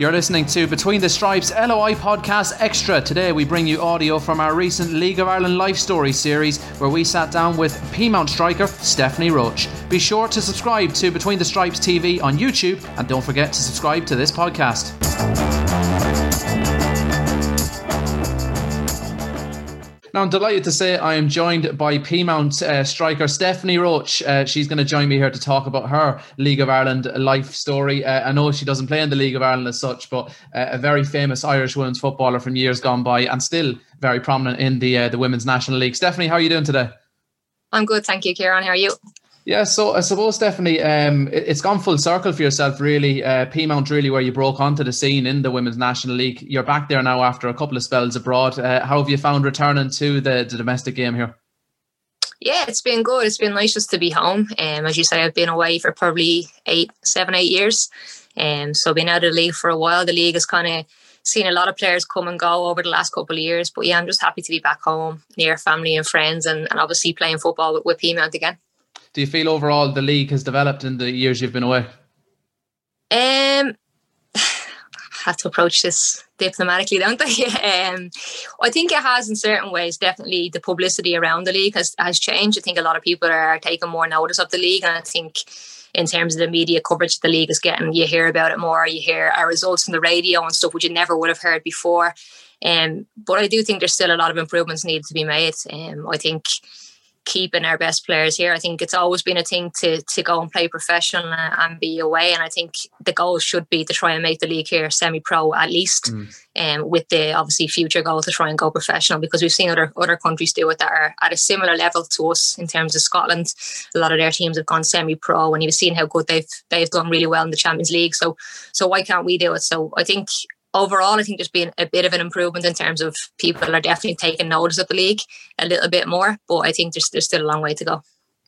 You're listening to Between the Stripes LOI Podcast Extra. Today we bring you audio from our recent League of Ireland Life Story series where we sat down with Peamount striker Stephanie Roche. Be sure to subscribe to Between the Stripes TV on YouTube and don't forget to subscribe to this podcast. Now, I'm delighted to say I am joined by Peamount striker Stephanie Roche. She's going to join me here to talk about her League of Ireland life story. I know she doesn't play in the League of Ireland as such, but a very famous Irish women's footballer from years gone by and still very prominent in the Women's National League. Stephanie, how are you doing today? I'm good, thank you, Kieran. How are you? Yeah, so I suppose, Stephanie, it's gone full circle for yourself, really. Peamount, really, where you broke onto the scene in the Women's National League. You're back there now after a couple of spells abroad. How have you found returning to the domestic game here? Yeah, it's been good. It's been nice just to be home. As you say, I've been away for probably 8 years. So been out of the league for a while. The league has kind of seen a lot of players come and go over the last couple of years. But yeah, I'm just happy to be back home near family and friends and obviously playing football with Peamount again. Do you feel overall the league has developed in the years you've been away? I have to approach this diplomatically, don't I? I think it has in certain ways. Definitely the publicity around the league has changed. I think a lot of people are taking more notice of the league, and I think in terms of the media coverage the league is getting, you hear about it more. You hear our results on the radio and stuff which you never would have heard before. But I do think there's still a lot of improvements needed to be made. I think keeping our best players here. I think it's always been a thing to go and play professional and be away. And I think the goal should be to try and make the league here semi-pro at least, with the obviously future goal to try and go professional, because we've seen other countries do it that are at a similar level to us. In terms of Scotland, a lot of their teams have gone semi-pro, and you've seen how good they've done really well in the Champions League. So why can't we do it? So I think overall, I think there's been a bit of an improvement in terms of people are definitely taking notice of the league a little bit more, but I think there's still a long way to go.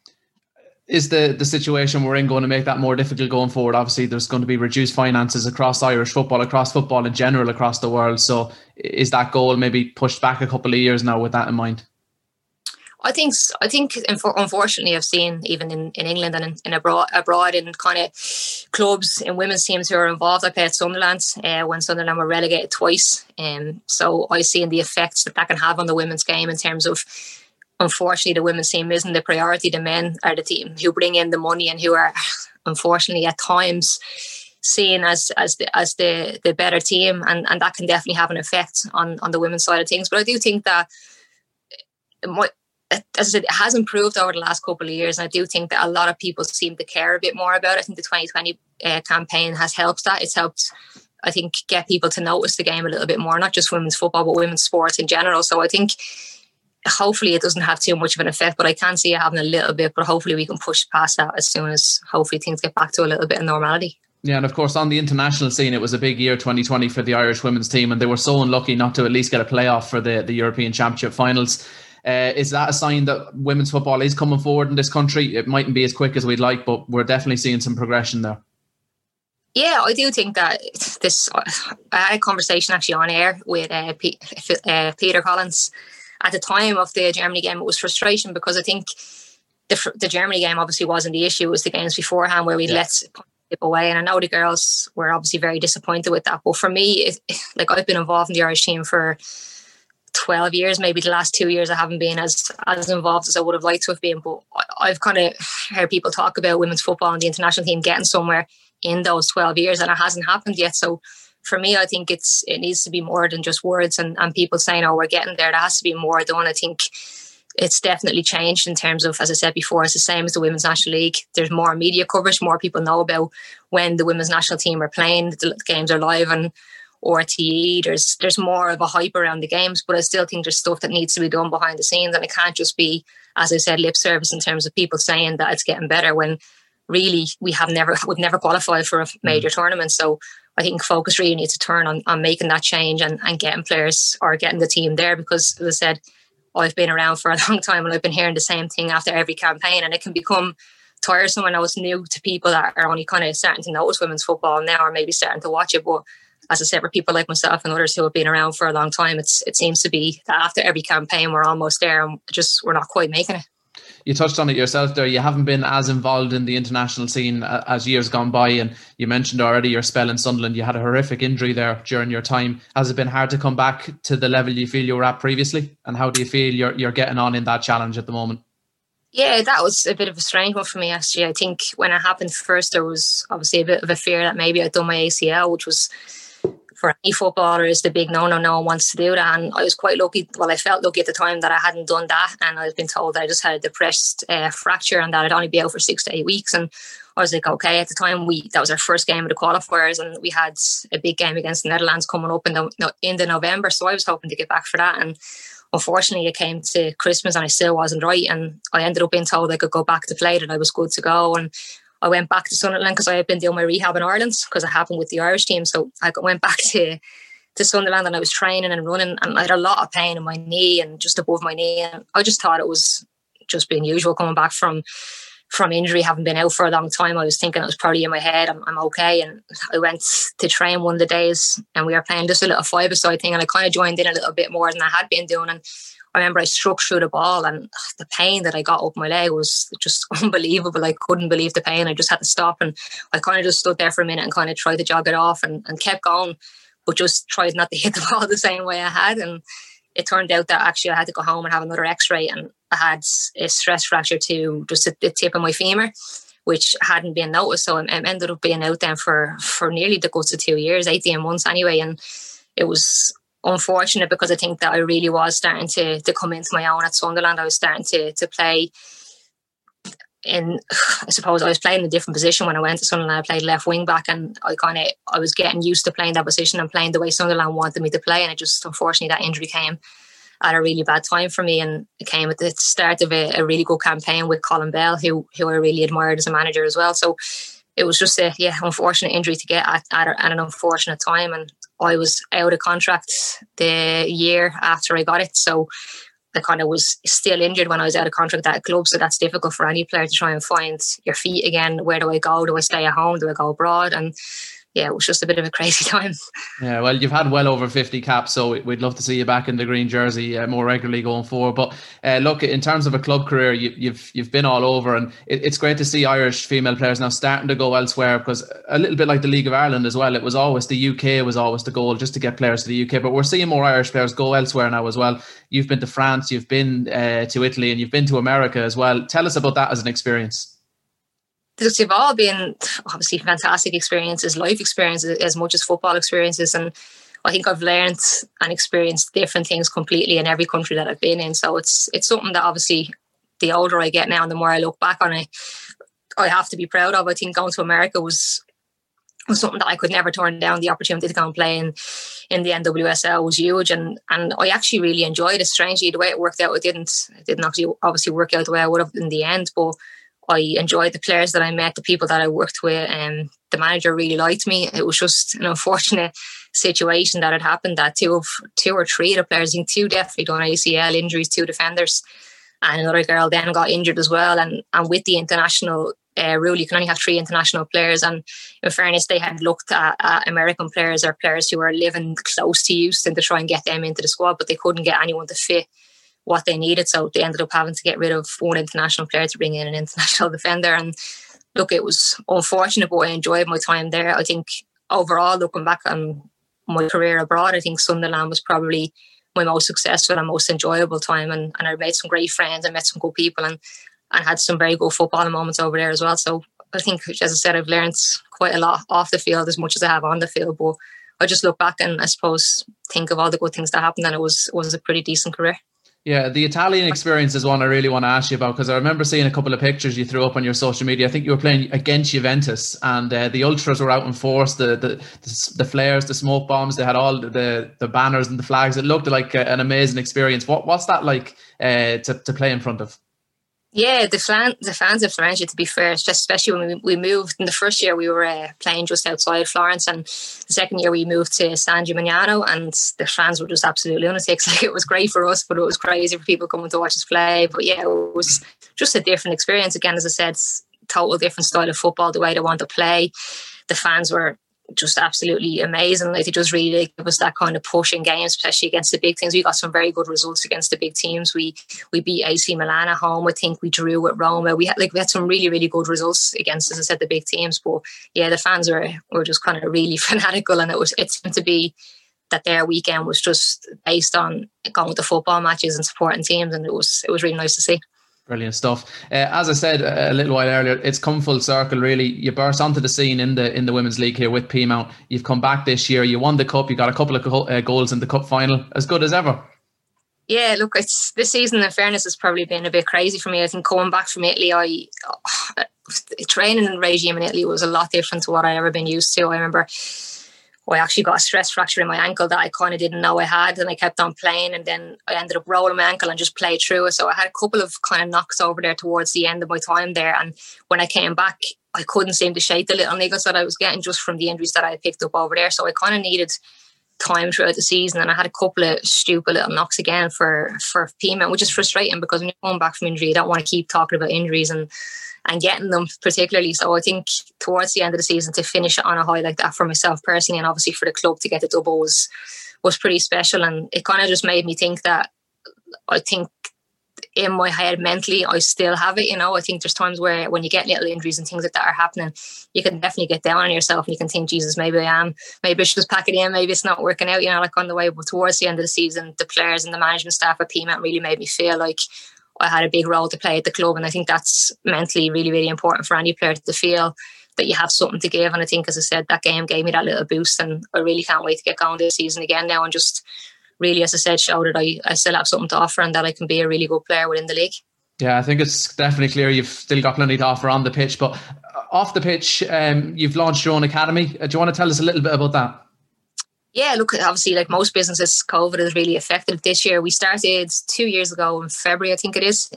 Is the situation we're in going to make that more difficult going forward? Obviously, there's going to be reduced finances across Irish football, across football in general, across the world. So is that goal maybe pushed back a couple of years now with that in mind? I think unfortunately I've seen even in England and in abroad in kind of clubs and women's teams who are involved. I played at Sunderland when Sunderland were relegated twice. So I've seen the effects that can have on the women's game in terms of, unfortunately, the women's team isn't the priority. The men are the team who bring in the money and who are, unfortunately, at times seen as the better team, and that can definitely have an effect on the women's side of things. But I do think that as I said, it has improved over the last couple of years, and I do think that a lot of people seem to care a bit more about it. I think the 2020 campaign has helped that. It's helped, I think, get people to notice the game a little bit more, not just women's football, but women's sports in general. So I think hopefully it doesn't have too much of an effect, but I can see it having a little bit, but hopefully we can push past that as soon as hopefully things get back to a little bit of normality. Yeah, and of course on the international scene it was a big year 2020 for the Irish women's team, and they were so unlucky not to at least get a playoff for the European Championship finals. Is that a sign that women's football is coming forward in this country? It mightn't be as quick as we'd like, but we're definitely seeing some progression there. Yeah, I do think that I had a conversation actually on air with Peter Collins at the time of the Germany game. It was frustration because I think the Germany game obviously wasn't the issue. It was the games beforehand where we let slip away. And I know the girls were obviously very disappointed with that. But for me, I've been involved in the Irish team for 12 years. Maybe the last 2 years I haven't been as involved as I would have liked to have been, but I've kind of heard people talk about women's football and the international team getting somewhere in those 12 years, and it hasn't happened yet. So for me, I think it needs to be more than just words and people saying, oh, we're getting there. There has to be more done. I think it's definitely changed in terms of, as I said before, it's the same as the Women's National League. There's more media coverage, more people know about when the women's national team are playing, the games are live and RTE, there's more of a hype around the games, but I still think there's stuff that needs to be done behind the scenes, and it can't just be, as I said, lip service in terms of people saying that it's getting better when really we've never qualified for a major tournament. So I think focus really needs to turn on making that change and getting players or getting the team there, because as I said, I've been around for a long time and I've been hearing the same thing after every campaign, and it can become tiresome. I know it's new to people that are only kind of starting to notice women's football now or maybe starting to watch it, but as I said, for people like myself and others who have been around for a long time, it seems to be that after every campaign we're almost there and we're not quite making it. you touched on it yourself there. You haven't been as involved in the international scene as years gone by. And you mentioned already your spell in Sunderland. You had a horrific injury there during your time. Has it been hard to come back to the level you feel you were at previously? And how do you feel you're getting on in that challenge at the moment? Yeah, that was a bit of a strange one for me, actually. I think when it happened first, there was obviously a bit of a fear that maybe I'd done my ACL, which was, for any footballer, is the big no one wants to do that. And I was quite lucky, well, I felt lucky at the time that I hadn't done that, and I'd been told that I just had a depressed fracture and that I'd only be out for 6 to 8 weeks. And I was like, okay. At the time, that was our first game of the qualifiers, and we had a big game against the Netherlands coming up in the November, so I was hoping to get back for that. And unfortunately, it came to Christmas and I still wasn't right, and I ended up being told I could go back to play, that I was good to go. And I went back to Sunderland because I had been doing my rehab in Ireland, because it happened with the Irish team. So I went back to Sunderland, and I was training and running, and I had a lot of pain in my knee and just above my knee. And I just thought it was just being usual coming back from injury, having been out for a long time. I was thinking it was probably in my head, I'm okay. And I went to train one of the days, and we were playing just a little five-a-side thing, and I kind of joined in a little bit more than I had been doing. And I remember I struck through the ball, and the pain that I got up my leg was just unbelievable. I couldn't believe the pain. I just had to stop, and I kind of just stood there for a minute and kind of tried to jog it off and kept going, but just tried not to hit the ball the same way I had. And it turned out that actually I had to go home and have another x-ray, and I had a stress fracture to just at the tip of my femur, which hadn't been noticed. So I ended up being out then for nearly the guts of 2 years, 18 months anyway. And it was unfortunate, because I think that I really was starting to come into my own at Sunderland. I was starting to play in, I suppose I was playing in a different position when I went to Sunderland. I played left wing back, and I was getting used to playing that position and playing the way Sunderland wanted me to play. And it just, unfortunately, that injury came at a really bad time for me, and it came at the start of a really good campaign with Colin Bell, who I really admired as a manager as well. So it was just a unfortunate injury to get at an unfortunate time, and I was out of contract the year after I got it. So I kind of was still injured when I was out of contract at a club. So that's difficult for any player to try and find your feet again. Where do I go? Do I stay at home? Do I go abroad? And yeah, it was just a bit of a crazy time. Yeah, well, you've had well over 50 caps, so we'd love to see you back in the green jersey more regularly going forward. But look, in terms of a club career, you've been all over, and it's great to see Irish female players now starting to go elsewhere, because a little bit like the League of Ireland as well, it was always the UK was always the goal, just to get players to the UK. But we're seeing more Irish players go elsewhere now as well. You've been to France, you've been to Italy, and you've been to America as well. Tell us about that as an experience. They've all been obviously fantastic experiences, life experiences as much as football experiences. And I think I've learned and experienced different things completely in every country that I've been in. So it's something that obviously the older I get now and the more I look back on it, I have to be proud of. I think going to America was something that I could never turn down. The opportunity to go and play in the NWSL was huge, and I actually really enjoyed it. Strangely, the way it worked out, it didn't actually obviously work out the way I would have in the end, but I enjoyed the players that I met, the people that I worked with, and the manager really liked me. It was just an unfortunate situation that had happened, that two or three of the players, I think two definitely done ACL injuries, 2 defenders, and another girl then got injured as well. And with the international rule, you can only have 3 international players. And in fairness, they had looked at American players or players who were living close to Houston to try and get them into the squad, but they couldn't get anyone to fit what they needed. So they ended up having to get rid of one international player to bring in an international defender. And look, it was unfortunate, but I enjoyed my time there. I think overall, looking back on my career abroad, I think Sunderland was probably my most successful and most enjoyable time. And I made some great friends, I met some good people, and had some very good footballing moments over there as well. So I think, as I said, I've learned quite a lot off the field as much as I have on the field. But I just look back and I suppose think of all the good things that happened, and it was a pretty decent career. Yeah, the Italian experience is one I really want to ask you about, because I remember seeing a couple of pictures you threw up on your social media. I think you were playing against Juventus, and the ultras were out in force, the flares, the smoke bombs. They had all the banners and the flags. It looked like an amazing experience. What's that like to play in front of? Yeah, the fans of Florence, to be fair, especially when we moved. In the first year, we were playing just outside Florence, and the second year we moved to San Gimignano, and the fans were just absolute lunatics. Like, it was great for us, but it was crazy for people coming to watch us play. But yeah, it was just a different experience. Again, as I said, it's total different style of football, the way they want to play. The fans were just absolutely amazing. Like, they just really give us that kind of push in games, especially against the big things. We got some very good results against the big teams. We beat AC Milan at home. I think we drew with Roma. We had some really, really good results against, as I said, the big teams. But yeah, the fans were just kind of really fanatical, and it seemed to be that their weekend was just based on going with the football matches and supporting teams, and it was really nice to see. Brilliant stuff. As I said a little while earlier, it's come full circle, really. You burst onto the scene in the Women's League here with Peamount. You've come back this year. You won the cup. You got a couple of goals in the cup final. As good as ever. Yeah, look, this season, in fairness, has probably been a bit crazy for me. I think coming back from Italy, training regime in Italy was a lot different to what I'd ever been used to. I remember I actually got a stress fracture in my ankle that I kind of didn't know I had, and I kept on playing, and then I ended up rolling my ankle and just played through it. So I had a couple of kind of knocks over there towards the end of my time there, and when I came back, I couldn't seem to shake the little niggles that I was getting just from the injuries that I picked up over there. So I kind of needed time throughout the season, and I had a couple of stupid little knocks again for Peamount, which is frustrating because when you're coming back from injury, you don't want to keep talking about injuries and getting them particularly. So I think towards the end of the season, to finish it on a high like that for myself personally, and obviously for the club to get the double was pretty special. And it kind of just made me think that I think in my head mentally I still have it. I think there's times where when you get little injuries and things like that are happening, you can definitely get down on yourself and you can think, Jesus, maybe I should just pack it in, maybe it's not working out, like on the way. But towards the end of the season, the players and the management staff at Peamount really made me feel like I had a big role to play at the club. And I think that's mentally really, really important for any player to feel that you have something to give. And I think, as I said, that game gave me that little boost, and I really can't wait to get going this season again now and just really, as I said, show that I still have something to offer and that I can be a really good player within the league. Yeah, I think it's definitely clear you've still got plenty to offer on the pitch, but off the pitch, you've launched your own academy. Do you want to tell us a little bit about that? Yeah, look, obviously, like most businesses, COVID has really affected this year. We started 2 years ago in February, I think it is.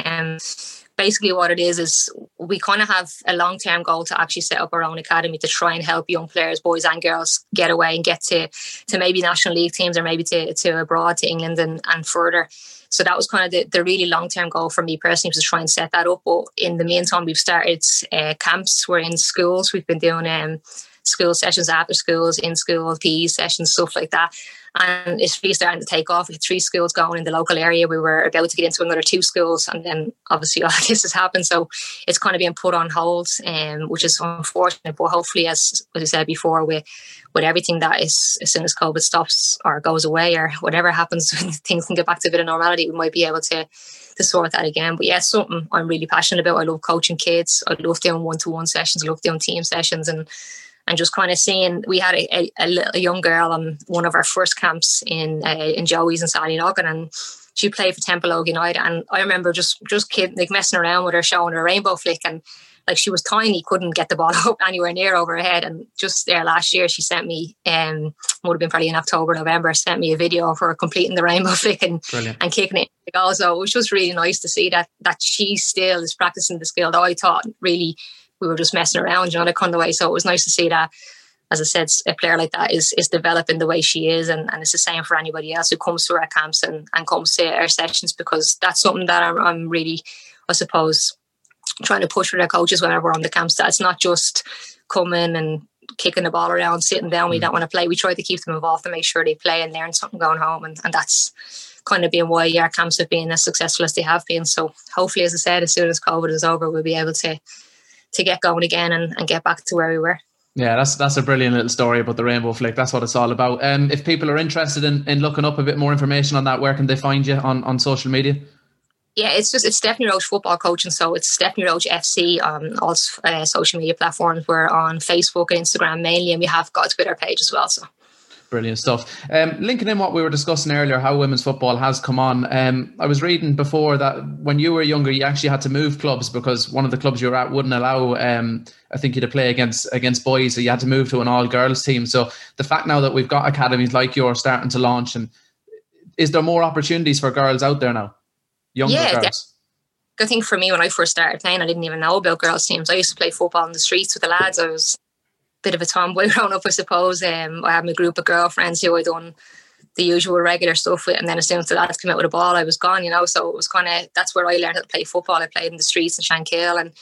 Basically what it is we kind of have a long-term goal to actually set up our own academy to try and help young players, boys and girls, get away and get to maybe National League teams or maybe to abroad, to England and further. So that was kind of the really long-term goal for me personally, was to try and set that up. But in the meantime, we've started camps. We're in schools. We've been doing school sessions after schools, in school PE sessions, stuff like that. And it's really starting to take off. We had 3 schools going in the local area. We were about to get into another 2 schools, and then obviously all this has happened. So it's kind of being put on hold, which is unfortunate. But hopefully, as I said before, with everything that is, as soon as COVID stops or goes away or whatever happens, things can get back to a bit of normality, we might be able to sort that again. But yeah, it's something I'm really passionate about. I love coaching kids. I love doing one-to-one sessions. I love doing team sessions, and just kind of seeing, we had a young girl on one of our first camps in Joey's in Sallynoggin, and she played for Temple Oak United. And I remember just kidding, like messing around with her, showing her a rainbow flick, and like she was tiny, couldn't get the ball up anywhere near over her head. And just there last year, she sent me, would have been probably in October, November, sent me a video of her completing the rainbow flick and kicking it into the goal. So it was just really nice to see that she still is practicing the skill that I taught. Really, we were just messing around, that kind of way. So it was nice to see that, as I said, a player like that is developing the way she is. And it's the same for anybody else who comes to our camps and comes to our sessions, because that's something that I'm really, I suppose, trying to push with our coaches whenever we're on the camps, that it's not just coming and kicking the ball around, sitting down, we don't want to play. We try to keep them involved and make sure they play and learn something going home. And that's kind of been why our camps have been as successful as they have been. So hopefully, as I said, as soon as COVID is over, we'll be able to get going again and get back to where we were. Yeah, that's a brilliant little story about the rainbow flick. That's what it's all about. If people are interested in looking up a bit more information on that, where can they find you on social media? Yeah, it's Stephanie Roche Football Coaching. So it's Stephanie Roche FC on all social media platforms. We're on Facebook and Instagram mainly, and we have got a Twitter page as well. So brilliant stuff. Linking in what we were discussing earlier, how women's football has come on. I was reading before that when you were younger, you actually had to move clubs because one of the clubs you were at wouldn't allow, I think, you to play against boys. So you had to move to an all-girls team. So the fact now that we've got academies like yours starting to launch, and is there more opportunities for girls out there now? Younger girls? I think for me, when I first started playing, I didn't even know about girls' teams. I used to play football in the streets with the lads. I was bit of a tomboy growing up, I suppose. I had my group of girlfriends who I done the usual regular stuff with, and then as soon as the lads came out with a ball, I was gone, so it was kind of, that's where I learned how to play football. I played in the streets in Shankill, and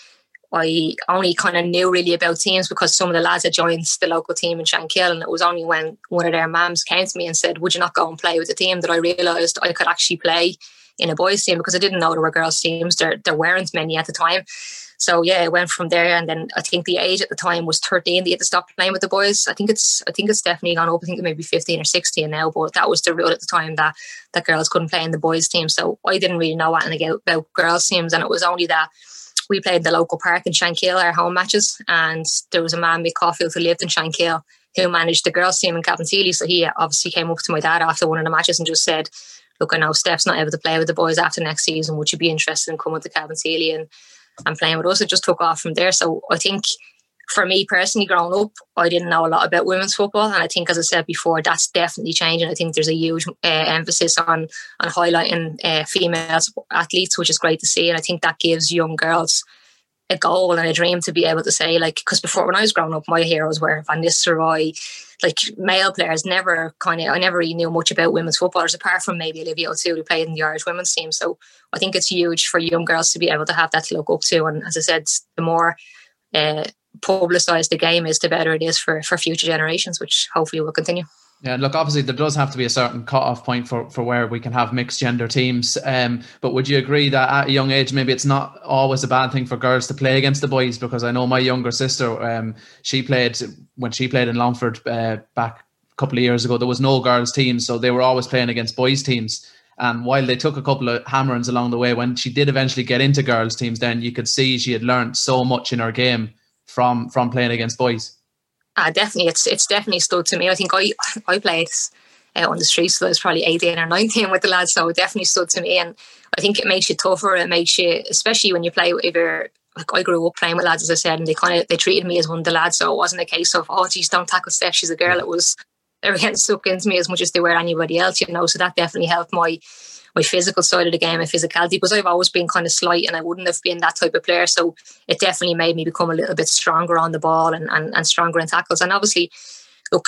I only kind of knew really about teams because some of the lads had joined the local team in Shankill, and it was only when one of their mums came to me and said, would you not go and play with the team, that I realised I could actually play in a boys team, because I didn't know there were girls teams. There weren't many at the time. So yeah, it went from there, and then I think the age at the time was 13. They had to stop playing with the boys. I think it's definitely gone up. I think it may be 15 or 16 now, but that was the rule at the time, that girls couldn't play in the boys team. So I didn't really know anything about girls teams, and it was only that we played the local park in Shankill, our home matches, and there was a man, Mick Caulfield, who lived in Shankill, who managed the girls team in Cabinteely. So he obviously came up to my dad after one of the matches and just said, look, I know Steph's not able to play with the boys after next season. Would you be interested in coming to Cabinteely and playing with us? It just took off from there. So I think for me personally, growing up, I didn't know a lot about women's football. And I think, as I said before, that's definitely changing. I think there's a huge emphasis on highlighting female athletes, which is great to see. And I think that gives young girls a goal and a dream to be able to say, like, because before, when I was growing up, my heroes were Van Nistelrooy, like male players. I never really knew much about women's footballers, apart from maybe Olivia O'Toole, who played in the Irish women's team. So I think it's huge for young girls to be able to have that to look up to. And as I said, the more publicised the game is, the better it is for future generations, which hopefully will continue. Yeah, look, obviously there does have to be a certain cut-off point for where we can have mixed gender teams. But would you agree that at a young age, maybe it's not always a bad thing for girls to play against the boys? Because I know my younger sister, when she played in Longford back a couple of years ago, there was no girls team, so they were always playing against boys teams. And while they took a couple of hammerings along the way, when she did eventually get into girls teams, then you could see she had learned so much in her game from playing against boys. Definitely, it's definitely stood to me. I think I played on the streets, so I was probably 18 or 19 with the lads, so it definitely stood to me. And I think it makes you tougher. It makes you, especially when you play with like, I grew up playing with lads, as I said, and they treated me as one of the lads. So it wasn't a case of, oh geez, don't tackle Steph, she's a girl. It was, they were getting stuck into me as much as they were anybody else, you know. So that definitely helped my physical side of the game, my physicality, because I've always been kind of slight and I wouldn't have been that type of player. So it definitely made me become a little bit stronger on the ball and stronger in tackles. And obviously, look,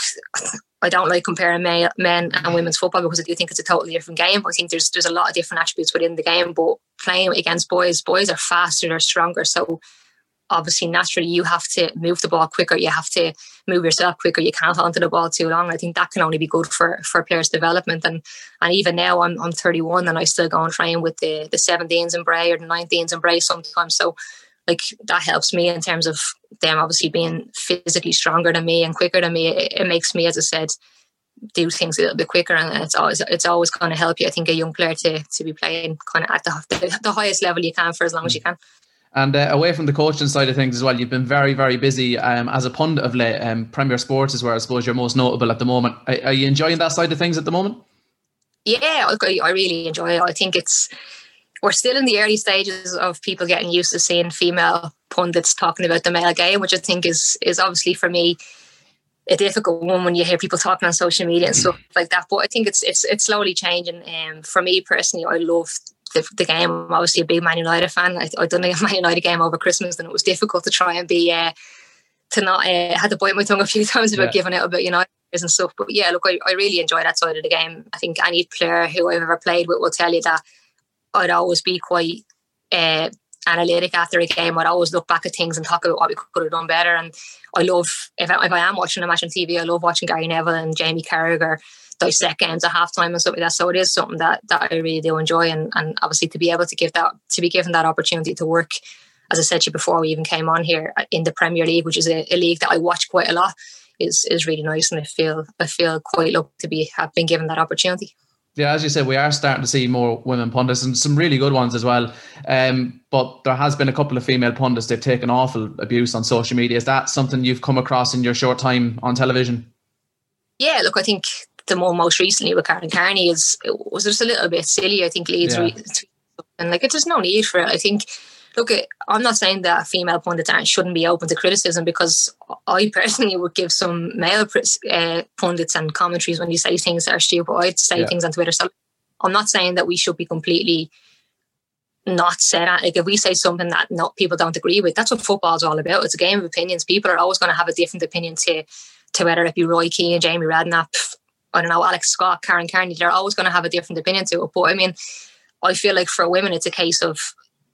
I don't like comparing men and women's football, because I do think it's a totally different game. I think there's a lot of different attributes within the game, but playing against boys are faster, they're stronger. So obviously, naturally, you have to move the ball quicker. You have to move yourself quicker. You can't hold onto the ball too long. I think that can only be good for players' development. And even now, I'm 31 and I still go and train with the 17s in Bray or the 19s in Bray sometimes. So, like, that helps me in terms of them obviously being physically stronger than me and quicker than me. It makes me, as I said, do things a little bit quicker, and it's always going to help you, I think, a young player to be playing kind of at the highest level you can for as long as you can. And away from the coaching side of things as well, you've been very, very busy as a pundit of late. Premier Sports is where I suppose you're most notable at the moment. Are you enjoying that side of things at the moment? Yeah, I really enjoy it. I think we're still in the early stages of people getting used to seeing female pundits talking about the male game, which I think is obviously for me a difficult one when you hear people talking on social media and stuff like that. But I think it's slowly changing. For me personally, I love the game. I'm obviously a big Man United fan. I've done a Man United game over Christmas, and it was difficult to try and be to not had to bite my tongue a few times about giving out about United and stuff. But yeah, look, I really enjoy that side of the game. I think any player who I've ever played with will tell you that I'd always be quite analytic after a game. I'd always look back at things and talk about what we could have done better. And I love, if I am watching a match on TV, I love watching Gary Neville and Jamie Carragher dissect games at halftime and stuff like that. So it is something that I really do enjoy, and obviously to be able to be given that opportunity to work, as I said to you before we even came on here, in the Premier League, which is a league that I watch quite a lot, is really nice, and I feel quite lucky to have been given that opportunity. Yeah, as you said, we are starting to see more women pundits, and some really good ones as well. But there has been a couple of female pundits, they've taken awful abuse on social media. Is that something you've come across in your short time on television? Yeah, look, I think the most recently with Karen Carney was just a little bit silly. I think Leeds and like, there's no need for it. I think, look, I'm not saying that female pundits shouldn't be open to criticism, because I personally would give some male pundits and commentaries when you say things that are stupid. I'd say things on Twitter. So I'm not saying that we should be completely not said. Like, if we say something that people don't agree with, that's what football's all about. It's a game of opinions. People are always going to have a different opinion to whether it be Roy Keane, Jamie Redknapp, I don't know, Alex Scott, Karen Carney. They're always going to have a different opinion to it. But I mean, I feel like for women, it's a case of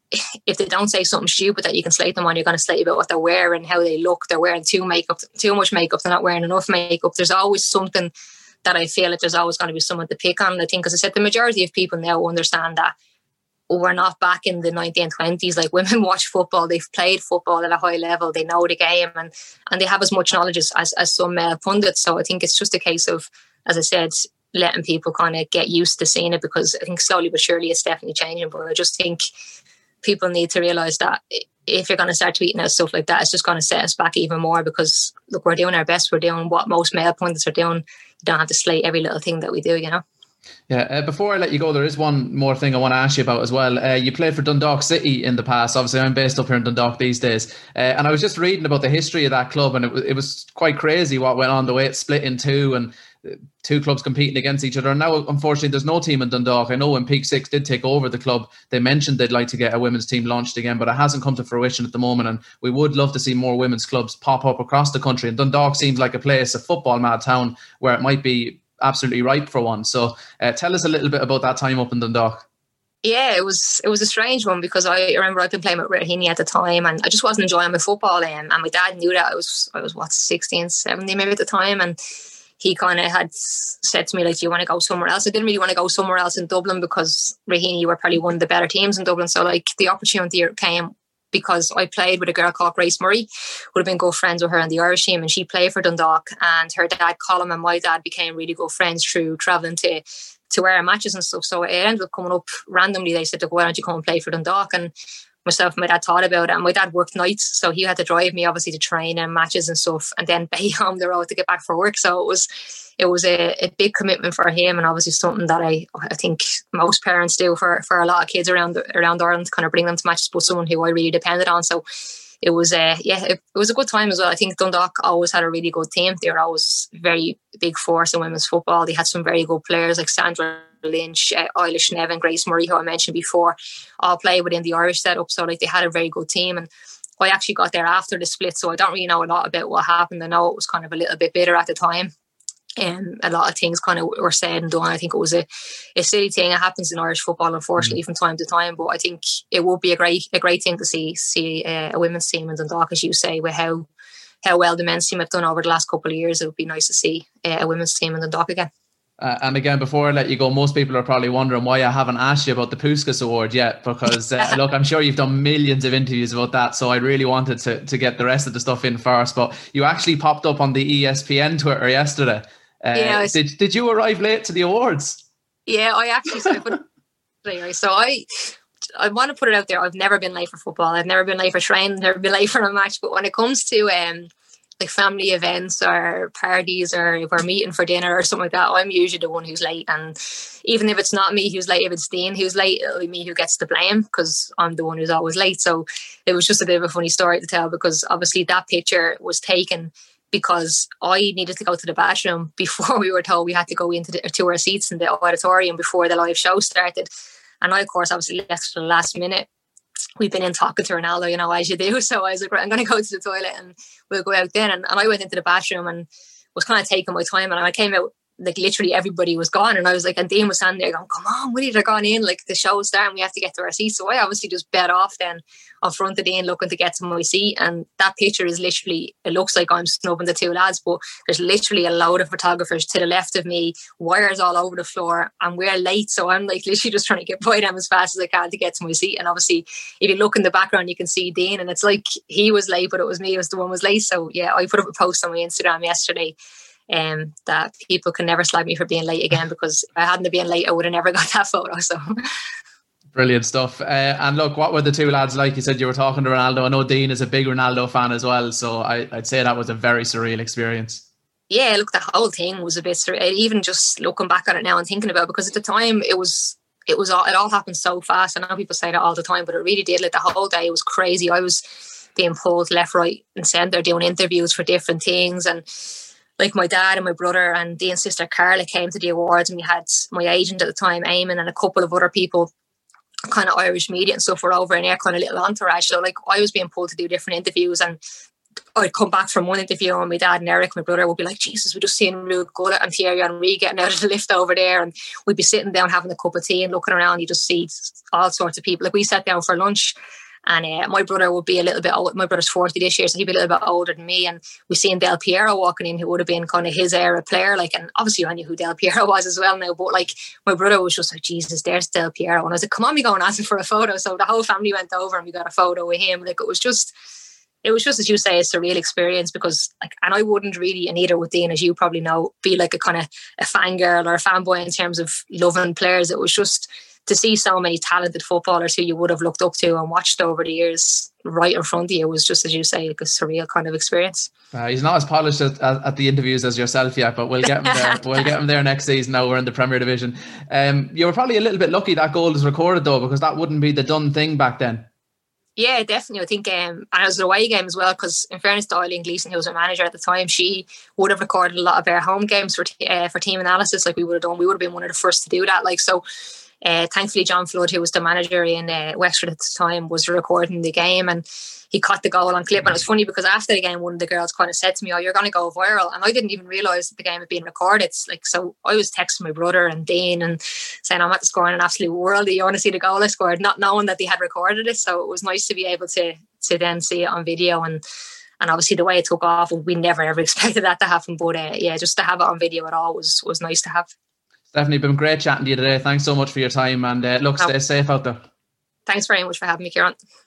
if they don't say something stupid that you can slate them on, you're going to slate about what they're wearing, how they look. They're wearing too much makeup. They're not wearing enough makeup. There's always something that I feel like there's always going to be someone to pick on. And I think, as I said, the majority of people now understand that we're not back in the 1920s. Like, women watch football. They've played football at a high level. They know the game, and they have as much knowledge as some male pundits. So I think it's just a case of, as I said, letting people kind of get used to seeing it, because I think slowly but surely it's definitely changing. But I just think people need to realise that if you're going to start tweeting out stuff like that, it's just going to set us back even more, because look, we're doing our best. We're doing what most male pundits are doing. You don't have to slate every little thing that we do, you know. Yeah, before I let you go, there is one more thing I want to ask you about as well. You played for Dundalk City in the past. Obviously, I'm based up here in Dundalk these days. And I was just reading about the history of that club, and it was quite crazy what went on, the way it split in two, and two clubs competing against each other. And now, unfortunately, there's no team in Dundalk. I know when Peak Six did take over the club, they mentioned they'd like to get a women's team launched again, but it hasn't come to fruition at the moment. And we would love to see more women's clubs pop up across the country. And Dundalk seems like a place, a football mad town, where it might be absolutely ripe for one. So tell us a little bit about that time up in Dundalk. Yeah, it was a strange one, because I remember I'd been playing with Raheny at the time, and I just wasn't enjoying my football. And my dad knew that. I was 16, 17 maybe at the time, and he kind of had said to me, like, do you want to go somewhere else? I didn't really want to go somewhere else in Dublin, because Raheny were probably one of the better teams in Dublin. So like, the opportunity came because I played with a girl called Grace Murray, would have been good friends with her in the Irish team, and she played for Dundalk, and her dad Colin and my dad became really good friends through travelling to our matches and stuff. So it ended up coming up randomly. They said, why don't you come and play for Dundalk? And myself and my dad thought about it, and my dad worked nights, so he had to drive me obviously to train and matches and stuff, and then pay home the road to get back for work. So it was a big commitment for him, and obviously something that I think most parents do for a lot of kids around Ireland, to kind of bring them to matches, but someone who I really depended on. So it was it was a good time as well. I think Dundalk always had a really good team. They were always a very big force in women's football. They had some very good players like Sandra Lynch, Eilish Nevin, Grace Murray, who I mentioned before, all play within the Irish setup. So like, they had a very good team. And I actually got there after the split, so I don't really know a lot about what happened. I know it was kind of a little bit bitter at the time. A lot of things kind of were said and done. I think it was a silly thing. It happens in Irish football, unfortunately, from time to time. But I think it would be a great thing to see a women's team in Dundalk, as you say, with how well the men's team have done over the last couple of years. It would be nice to see a women's team in Dundalk again. And again, before I let you go, most people are probably wondering why I haven't asked you about the Puskas Award yet, because look, I'm sure you've done millions of interviews about that, so I really wanted to get the rest of the stuff in first. But you actually popped up on the ESPN Twitter yesterday. Did you arrive late to the awards? Yeah, I actually so I want to put it out there. I've never been late for football. I've never been late for training. Never been late for a match. But when it comes to like family events or parties, or if we're meeting for dinner or something like that, I'm usually the one who's late. And even if it's not me who's late, if it's Dean who's late, it'll be me who gets the blame, because I'm the one who's always late. So it was just a bit of a funny story to tell, because obviously that picture was taken because I needed to go to the bathroom before we were told we had to go to our seats in the auditorium before the live show started. And I, of course, obviously left for the last minute. We've been in talking to Ronaldo, you know, as you do. So I was like, right, I'm going to go to the toilet and we'll go out then. And I went into the bathroom and was kind of taking my time. And I came out, like, literally everybody was gone. And I was like, and Dean was standing there going, come on, Willie, they're gone in. Like, the show's starting, we have to get to our seats. So I obviously just bed off then on front of Dean, looking to get to my seat. And that picture is literally, it looks like I'm snubbing the two lads, but there's literally a load of photographers to the left of me, wires all over the floor, and we're late. So I'm like literally just trying to get by them as fast as I can to get to my seat. And obviously, if you look in the background, you can see Dean, and it's like he was late, but it was me who was the one who was late. So yeah, I put up a post on my Instagram yesterday that people can never slag me for being late again, because if I hadn't been late, I would have never got that photo. So brilliant stuff. And look, what were the two lads like? You said you were talking to Ronaldo. I know Dean is a big Ronaldo fan as well, so I'd say that was a very surreal experience. Yeah, look, the whole thing was a bit surreal, even just looking back on it now and thinking about it, because at the time it all happened so fast. I know people say that all the time, but it really did. Like, the whole day was crazy. I was being pulled left, right and centre, doing interviews for different things. And like, my dad and my brother and Dean's sister Carla came to the awards, and we had my agent at the time, Eamon, and a couple of other people, kind of Irish media and stuff, were over in there, kind of little entourage. So like, I was being pulled to do different interviews, and I'd come back from one interview and my dad and Eric, my brother, would be like, Jesus, we just seen Luke Gullet and Thierry Henry getting out of the lift over there, and we'd be sitting down having a cup of tea and looking around. You just see all sorts of people. Like, we sat down for lunch, and my brother would be a little bit old. My brother's 40 this year, so he'd be a little bit older than me. And we seen Del Piero walking in, who would have been kind of his era player. Like, and obviously I knew who Del Piero was as well now. But like, my brother was just like, Jesus, there's Del Piero. And I was like, come on, we go and ask him for a photo. So the whole family went over and we got a photo with him. Like, it was just, as you say, a surreal experience, because like, and I wouldn't really, and neither would Dean, as you probably know, be like a kind of a fangirl or a fanboy in terms of loving players. It was just to see so many talented footballers who you would have looked up to and watched over the years right in front of you was just, as you say, like a surreal kind of experience. He's not as polished at the interviews as yourself yet, but we'll get him there. We'll get him there next season. Now we're in the Premier Division. You were probably a little bit lucky that goal was recorded though, because that wouldn't be the done thing back then. Yeah, definitely. I think, and it was an away game as well, because in fairness to Eileen Gleeson, who was our manager at the time, she would have recorded a lot of our home games for team analysis, like we would have done. We would have been one of the first to do that. Like, so thankfully, John Flood, who was the manager in Wexford at the time, was recording the game, and he caught the goal on clip. And it was funny because after the game, one of the girls kind of said to me, "Oh, you're going to go viral." And I didn't even realise that the game had been recorded. Like, so I was texting my brother and Dean and saying, "I'm at the scoring an absolute world. You want to see the goal I scored?" Not knowing that they had recorded it. So it was nice to be able to then see it on video. And obviously the way it took off, we never ever expected that to happen. But yeah, just to have it on video at all was nice to have. Definitely been great chatting to you today. Thanks so much for your time, and look, stay safe out there. Thanks very much for having me, Kieran.